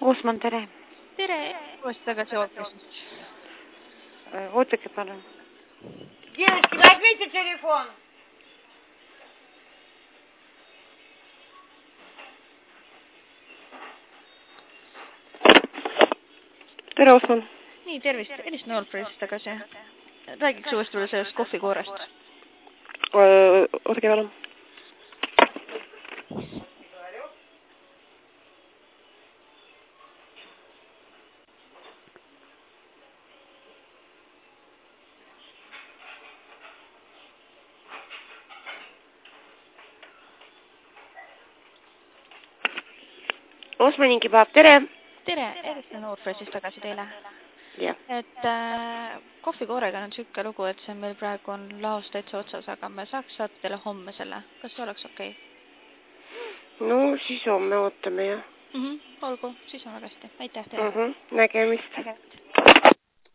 Uusmann, tere. Tere, uuesti tagasi ootusest. Ootake palun. Девочки, возьмите телефон. Tere, Uusmann. Nii, tervist. Elis Noorfreesist tagasi. Räägiks uuesti veel sellest kohvikoorest. Ootake palun. Uusmanni kebaab, tere. Tere, Elis Noorfreesist tagasi teile. Jah. Et kohvikoorega on siuke lugu, et see meil praegu on laos täitsa otsas, aga me saaks saada teile homme selle. Kas see oleks okei? No siis homme ootame, jah. Olgu, siis on väga hästi. Aitäh teile. Nägemist.